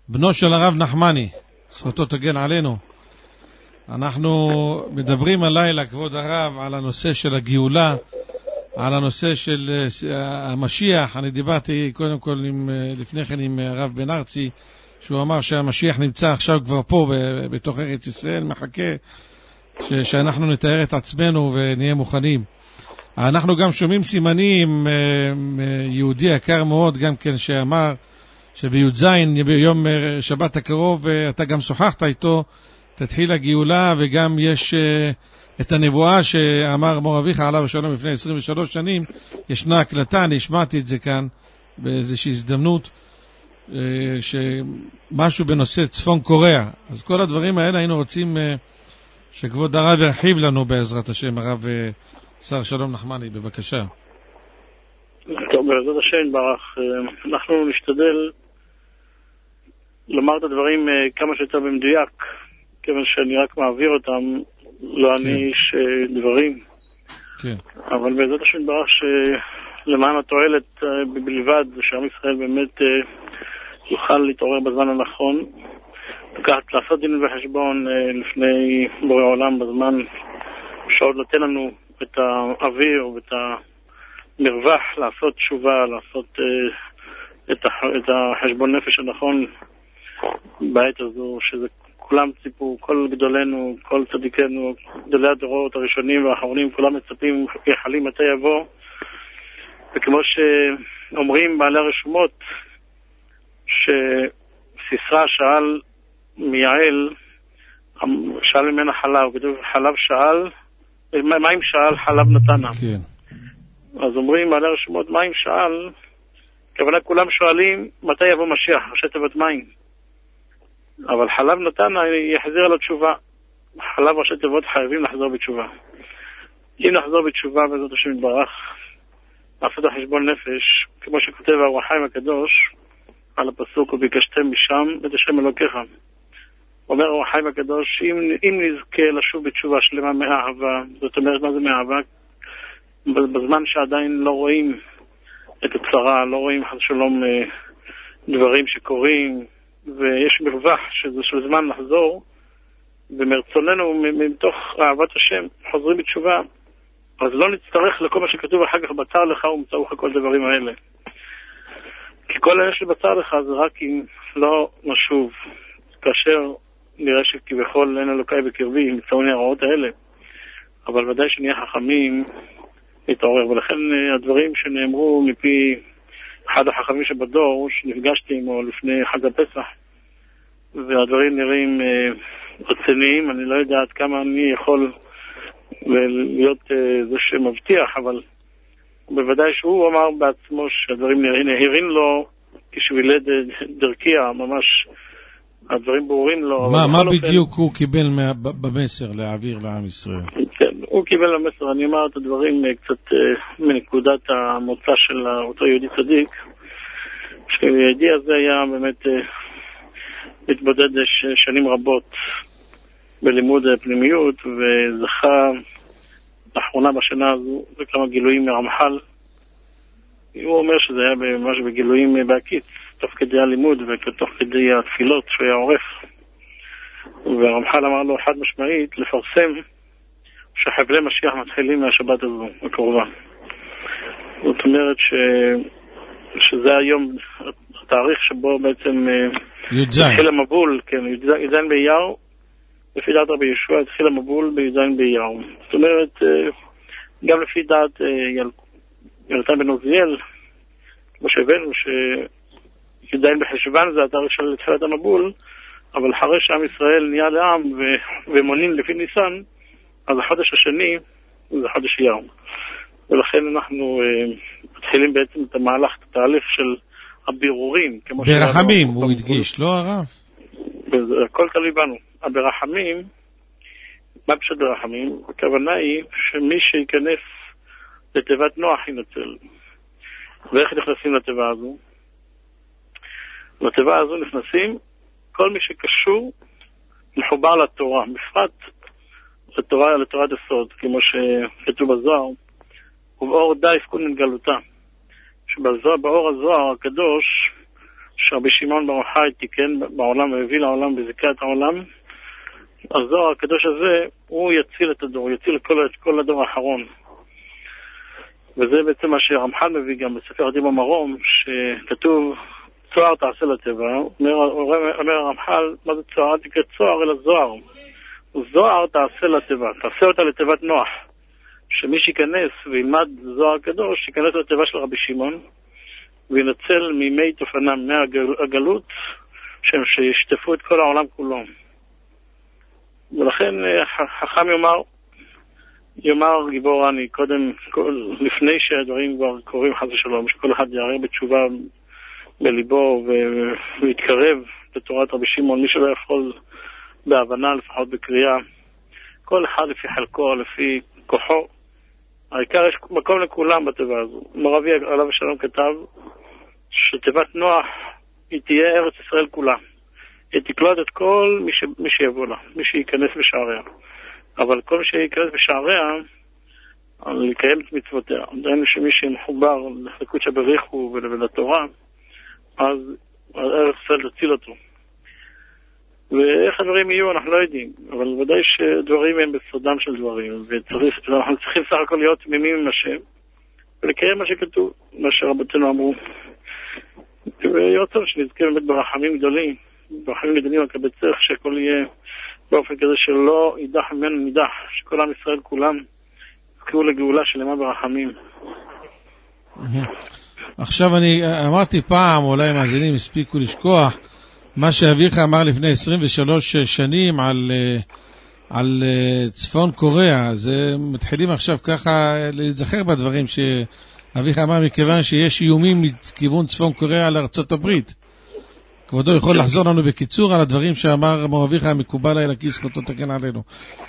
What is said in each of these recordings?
בנו של הרב נחמני, זכותו תגן עלינו. אנחנו מדברים הלילה, כבוד הרב, על הנושא של הגאולה, על הנושא של המשיח. אני דיברתי קודם כל לפני כן עם הרב בן ארצי, שהוא אמר שהמשיח נמצא עכשיו כבר פה בתוך ארץ ישראל, מחכה שאנחנו נתאר את עצמנו ונהיה מוכנים. אנחנו גם שומעים סימנים, יהודי יקר מאוד גם כן שאמר שבי"ז ביום שבת הקרוב אתה גם שוחחת איתו, תתחיל הגאולה, וגם יש את הנבואה שאמר מור אביך עליו השלום לפני 23 שנים, ישנה הקלטה, אני השמעתי את זה כאן באיזושהי הזדמנות, שמשהו בנושא צפון קוריאה. אז כל הדברים האלה היינו רוצים שכבוד הרב ירחיב לנו בעזרת השם. הרב שר שלום נחמני, בבקשה. טוב, בעזרת השם ברח, אנחנו נשתדל לומר את הדברים כמה שיותר במדויק, כיוון שאני רק מעביר אותם, לא אני איש דברים. כן. אבל בעזרת השם ברח שלמען התועלת בלבד, שעם ישראל באמת יוכל להתעורר בזמן הנכון, לעשות דין וחשבון לפני בורא עולם בזמן שעוד נותן לנו את האוויר ואת המרווח לעשות תשובה, לעשות את החשבון נפש הנכון בעת הזו, שזה כולם ציפו, כל גדולנו, כל צדיקנו, גדולי הדורות הראשונים והאחרונים, כולם מצפים, יחלים מתי יבוא. וכמו שאומרים בעלי הרשומות, שסיסרא שאל מיעל, שאל ממנה חלב, כתוב חלב שאל, מים שאל, חלב נתנה. כן. אז אומרים בעלי הרשומות, מים שאל, כוונה כולם שואלים מתי יבוא משיח, ראשי תיבות מים. אבל חלב נתנה יחזיר לו תשובה. חלב ראשי תיבות חייבים לחזור בתשובה. אם נחזור בתשובה בעזרת השם יתברך, לעשות החשבון נפש, כמו שכותב האור החיים הקדוש על הפסוק, וביקשתם משם את השם אלוקיך. אומר האור החיים הקדוש, אם נזכה לשוב בתשובה שלמה מאהבה, זאת אומרת מה זה מאהבה? בזמן שעדיין לא רואים את הצרה, לא רואים חס שלום דברים שקורים, ויש מרווח שזה של זמן לחזור, ומרצוננו מתוך אהבת השם חוזרים בתשובה, אז לא נצטרך לכל מה שכתוב אחר כך בצר לך ומצאו לך כל דברים האלה. כי כל אלה שבצר לך זה רק אם לא נשוב, כאשר נראה שכביכול אין אלוקי בקרבי, מצאוני הרעות האלה, אבל ודאי שנהיה חכמים להתעורר. ולכן הדברים שנאמרו מפי אחד החכמים שבדור, שנפגשתי עמו לפני חג הפסח, והדברים נראים רציניים, אני לא יודע עד כמה אני יכול להיות זה שמבטיח, אבל בוודאי שהוא אמר בעצמו שהדברים נהירים לו כשבילי דרכיה, ממש הדברים ברורים לו. מה בדיוק הוא קיבל במסר להעביר לעם ישראל? כן, הוא קיבל במסר, אני אמר את הדברים קצת מנקודת המוצא של אותו יהודי צדיק, שהיהודי הזה היה באמת מתבודד שנים רבות בלימוד פנימיות, וזכה לאחרונה בשנה הזו בכמה גילויים מרמח"ל. הוא אומר שזה היה ממש בגילויים בהקיץ, תוך כדי הלימוד ותוך כדי התפילות שהוא היה עורף. והרמח"ל אמר לו חד משמעית לפרסם שחבלי משיח מתחילים מהשבת הזו הקרובה. זאת אומרת שזה היום התאריך שבו בעצם התחיל המבול, כן, י"ז באייר, לפי דעת רבי ישוע התחיל המבול בי"ז באייר. זאת אומרת, גם לפי דעת יונתן בן עוזיאל, כמו שהבאנו, שי"ז בחשוון זה התאריך של תחילת המבול, אבל אחרי שעם ישראל נהיה לעם ומונים לפי ניסן, אז החודש השני זה חודש אייר. ולכן אנחנו מתחילים בעצם את המהלך, את התהליך של הבירורים. ברחמים, הוא הדגיש, לא הרב? הכל תלוי בנו. ברחמים, מה פשוט ברחמים? הכוונה היא שמי שיכנס לתיבת נוח ינצל. ואיך נכנסים לתיבה הזו? לתיבה הזו נכנסים כל מי שקשור מחובר לתורה, בפרט לתורת הסוד, כמו שכתוב בזוהר, ובאור די יפקוד מגלותה. שבאור הזוהר הקדוש, שרבי שמעון בר יוחאי תיקן בעולם והביא לעולם בזיקת העולם, הזוהר הקדוש הזה הוא יציל את הדור, יציל את כל הדור האחרון. וזה בעצם מה שהרמח"ל מביא גם בספר עדים המרום, שכתוב צוהר תעשה לטבע. אומר הרמח"ל, מה זה צוהר? תקרא צוהר אלא זוהר. זוהר תעשה לטבע, תעשה אותה לטבעת נוח. שמי שיכנס וילמד זוהר קדוש, שיכנס לטבע של רבי שמעון, וינצל ממי תופנם מהגלות, שישטפו את כל העולם כולו. ולכן חכם יאמר גיבור אני, קודם, לפני שהדברים כבר קורים חס ושלום, שכל אחד יערער בתשובה בליבו ויתקרב לתורת רבי שמעון, מי שלא יכול בהבנה, לפחות בקריאה, כל אחד לפי חלקו, לפי כוחו. העיקר יש מקום לכולם בתיבה הזו. מורבי עליו השלום כתב שתיבת נוח היא תהיה ארץ ישראל כולה. היא תקלוט את כל מי שיבוא לה, מי שיכנס בשעריה. אבל כל מי שיכנס בשעריה, לקיים את מצוותיה. דהיינו שמי שמחובר לחלקות שבריחו ולתורה, אז ארץ ישראל תציל אותו. ואיך הדברים יהיו אנחנו לא יודעים, אבל ודאי שדברים הם בסודם של דברים, ואנחנו צריכים סך הכל להיות תמימים עם השם, ולקיים מה שכתוב, מה שרבותינו אמרו. וירצון שנזכה באמת ברחמים גדולים, הקבצך, שהכל יהיה באופן כזה שלא יידח ממנו נידח, שכל עם ישראל כולם יזכו לגאולה שלמה ברחמים. עכשיו אני אמרתי פעם, אולי מאזינים הספיקו לשכוח, מה שאביך אמר לפני 23 שנים על צפון קוריאה. זה מתחילים עכשיו ככה להיזכר בדברים שאביך אמר, מכיוון שיש איומים מכיוון צפון קוריאה לארצות הברית. כבודו יכול לחזור לנו בקיצור על הדברים שאמר מור אביך המקובל אל הכיס, זכותו תקן עלינו.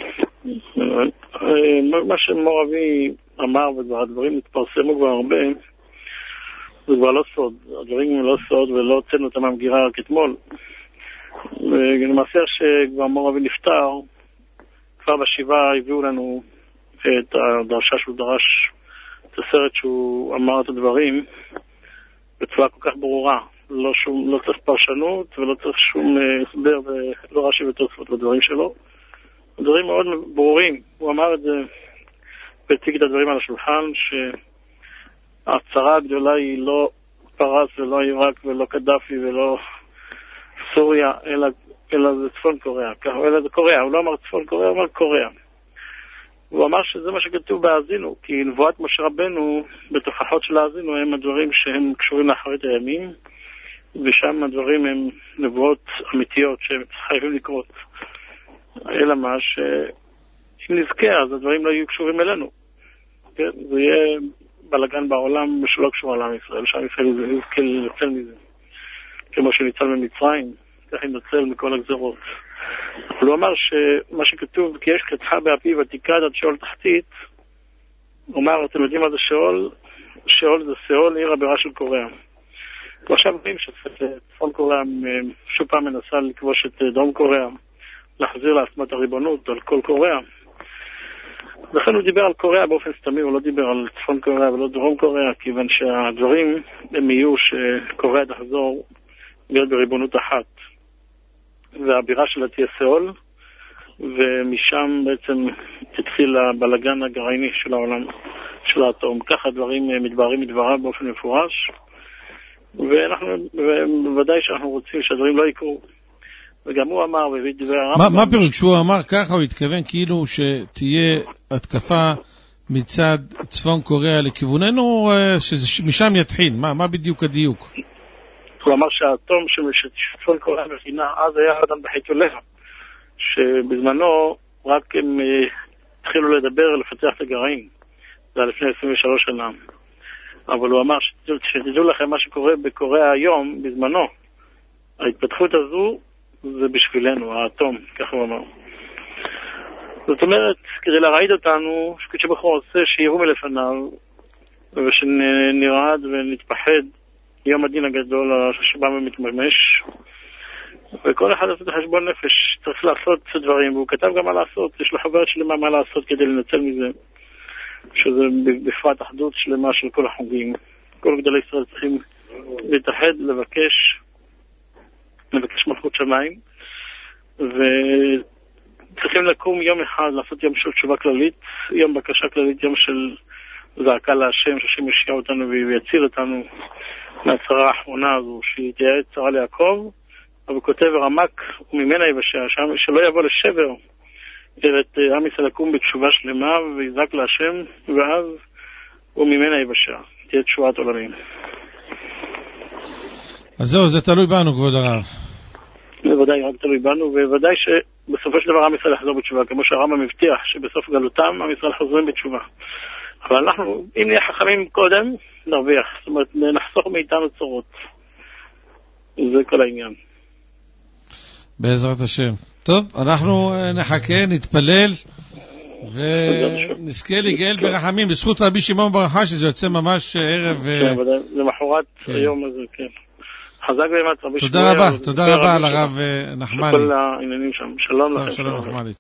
מה שמור אבי אמר, והדברים התפרסמו כבר הרבה, זה כבר לא סוד. הדברים הם לא סוד ולא הוצאנו אותם מהמגירה רק אתמול. ולמעשה שכבר מור אבי נפטר, כבר בשבעה הביאו לנו את הדרשה שהוא דרש, את הסרט שהוא אמר את הדברים בצורה כל כך ברורה. לא צריך פרשנות ולא צריך שום הסבר ולא רש"י ותוספות לדברים שלו. הדברים מאוד ברורים. הוא אמר את זה והציג את הדברים על השולחן, שההצהרה הגדולה היא לא פרס ולא עיראק ולא קדאפי ולא סוריה, אלא זה צפון קוריאה. אלא זה קוריאה. הוא לא אמר צפון קוריאה, הוא אמר קוריאה. הוא אמר שזה מה שכתוב בהאזינו, כי נבואת משה רבנו בתוכחות של האזינו הם הדברים שהם קשורים לאחרית הימים, ושם הדברים הם נבואות אמיתיות שהם חייבים לקרות. אלא מה שאם נזכר, אז הדברים לא יהיו קשורים אלינו. כן? זה יהיה בלגן בעולם שלא קשור לעם ישראל, שעם ישראל יזכה לנצל מזה. כמו שניצל ממצרים, כך ינצל מכל הגזרות. אבל הוא אמר שמה שכתוב, כי יש קצחה באפי ותיקד עד שאול תחתית, הוא אמר, אתם יודעים מה זה שאול? שאול זה שאול, עיר הבירה של קוריאה. ועכשיו רואים שצפון קוריאה שוב פעם מנסה לכבוש את דרום קוריאה, להחזיר לעצמת הריבונות על כל קוריאה. לכן הוא דיבר על קוריאה באופן סתמי, הוא לא דיבר על צפון קוריאה ולא דרום קוריאה, כיוון שהדברים הם יהיו שקוריאה תחזור להיות בריבונות אחת. והבירה שלה תהיה סאול, ומשם בעצם תתחיל הבלגן הגרעיני של העולם, של האטום. ככה הדברים מתבהרים מדבריו באופן מפורש, ובוודאי שאנחנו רוצים שהדברים לא יקרו. וגם הוא אמר, מה פירוש? שהוא אמר ככה, הוא התכוון כאילו שתהיה התקפה מצד צפון קוריאה לכיווננו, שמשם יתחיל. מה בדיוק הדיוק? הוא אמר שהאטום שצפון קוריאה מכינה, אז היה אדם בחיתו לה, שבזמנו רק הם התחילו לדבר, לפתח את הגרעין. זה היה לפני 23 שנה. אבל הוא אמר שתדעו לכם מה שקורה בקוריאה היום, בזמנו. ההתפתחות הזו זה בשבילנו, האטום, ככה הוא אמר. זאת אומרת, כדי להרעיד אותנו, כשבחור עושה שיראו מלפניו, ושנרעד ונתפחד יום הדין הגדול שבא ומתממש, וכל אחד עושה את החשבון נפש, צריך לעשות דברים, והוא כתב גם מה לעשות, יש לו חוברת שלמה מה לעשות כדי לנצל מזה, שזה בפרט אחדות שלמה של כל החוגים. כל גדולי ישראל צריכים להתאחד, לבקש שמיים, וצריכים לקום יום אחד, לעשות יום של תשובה כללית, יום בקשה כללית, יום של זעקה להשם, שהשם ישקיע אותנו ויציל אותנו מהצרה האחרונה הזו, שהיא תהיה צרה ליעקב, אבל כותב רמק, וממנה יבשע, שלא יבוא לשבר, אלא את עם ישראל לקום בתשובה שלמה, ויזעק להשם, ואז וממנה יבשע, תהיה תשועת עולמים. אז זהו, זה תלוי בנו, כבוד הרב. בוודאי, רק תלוי בנו, ובוודאי שבסופו של דבר עם ישראל יחזור בתשובה, כמו שהרמב"ם מבטיח שבסוף גלותם עם ישראל חוזרים בתשובה. אבל אנחנו, אם נהיה חכמים קודם, נרוויח. זאת אומרת, נחסוך מאיתנו צורות. זה כל העניין. בעזרת השם. טוב, אנחנו נחכה, נתפלל, ונזכה להיגאל ברחמים, בזכות רבי שמעון בר יוחאי, שזה יוצא ממש ערב... כן, למחרת היום הזה, כן. חזק באמת רבי שמעון. תודה רבה על הרב נחמני. כל העניינים שם. שלום לכם. שלום נחמני.